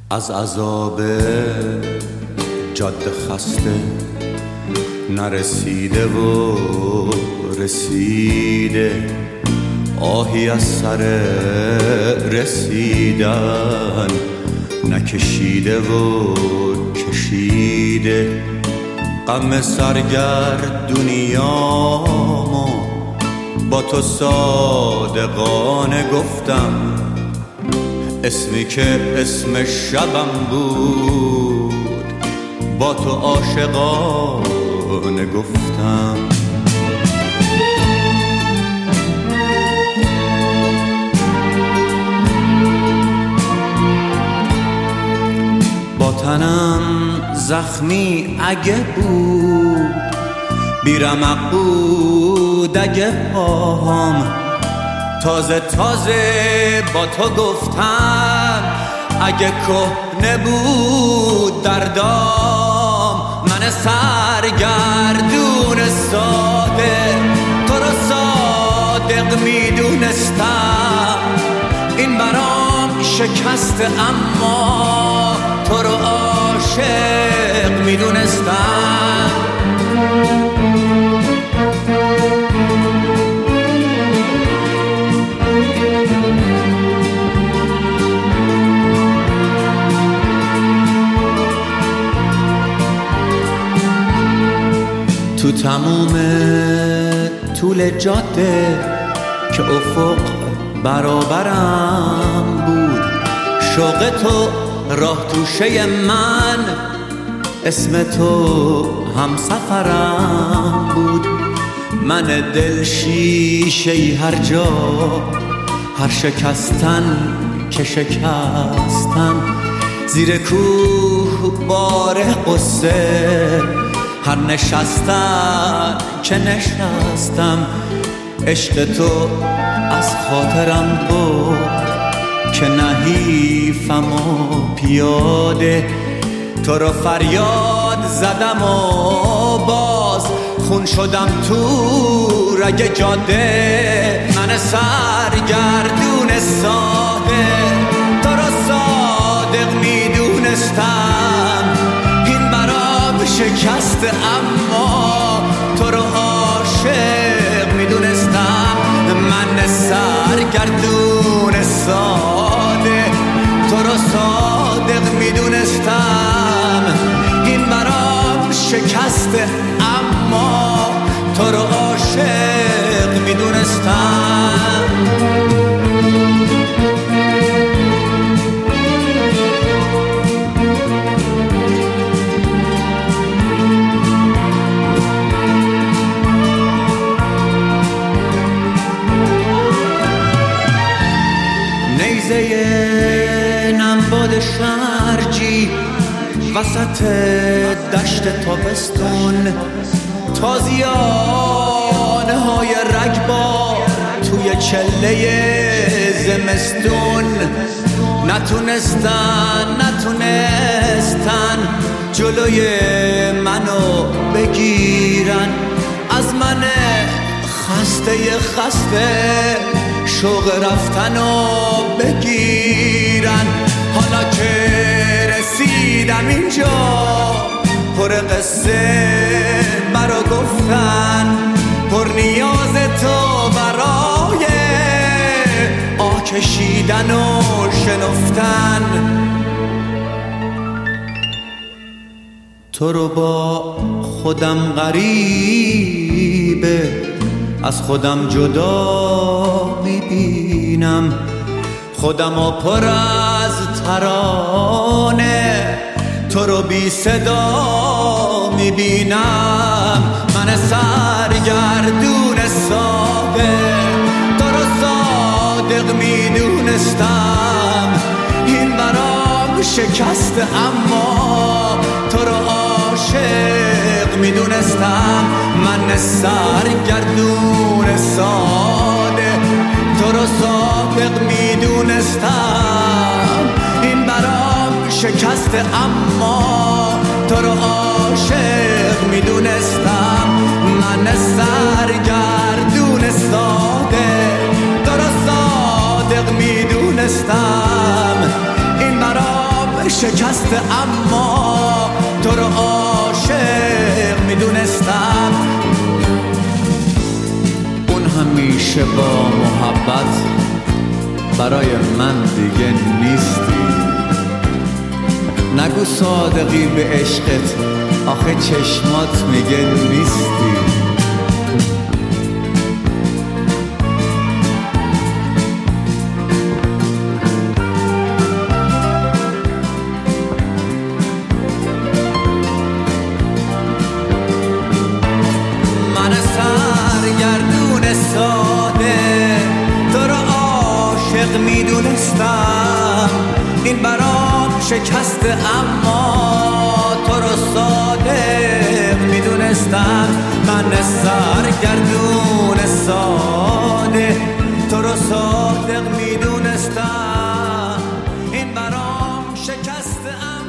از عذاب جاده خسته نرسیده و رسیده، آهی از سر رسیدن نکشیده و کشیده. غم سرگردونیامو با تو صادقانه گفتم، اسمی که اسم شبم بود با تو عاشقانه گفتم. با تنم زخمی اگه بود، بیرمق بود اگه پاهام، تازه با تو گفتم اگه کهنه بود دردام. من سرگردون ساده تو رو صادق میدونستم، این برام شکسته اما تو رو عاشق میدونستم. تو تموم طول جاده که افق برابرم بود، شوق تو راه توشه من، اسم تو همسفرم بود. من دل شیشه‌ای هر جا، هر شکستن که شکستم، زیر کوه بار قصه، هر نشستن که نشستم. عشق تو از خاطرم بود که نحیفم و پیاده، تو رو فریاد زدم و باز خون شدم تو رگ جاده. من سرگردون ساده تو رو صادق میدونستم، این برام شکسته اما تو رو عاشق میدونستم. من سرگردون ساده تو رو صادق میدونستم، این برام شکسته اما تو رو عاشق میدونستم. نمباد شرجی وسط دشت تابستون، تازیانه های رگبار توی چله زمستون، نتونستن جلوی منو بگیرن، از من خسته شوق رفتنو بگیرن. حالا که رسیدم اینجا پر قصه برا گفتن، پر نیاز تو برای کشیدن و شنفتن. تو رو با خودم غریبه از خودم جدا میبینم، خودمو پر از ترانه تو رو بی صدا میبینم. من سرگردون ساده تو رو صادق میدونستم، این برام شکسته اما تو رو عاشق میدونستم. من سرگردون ساده تو رو صادق میدونستم، این برام شکسته اما تو رو عاشق میدونستم. من سرگردون ساده تو رو صادق میدونستم، این برام شکسته اما تو رو عاشق میدونستم. اون همیشه با محبت برای من دیگه نیستی. نگو صادقی به عشقت، آخه چشمات میگه نیستی. من سرگردون ساده تو رو عاشق میدونستم. این برام شکسته اما تو رو صادق میدونستم. من سرگردون ساده تو رو صادق میدونستم. این برام شکسته اما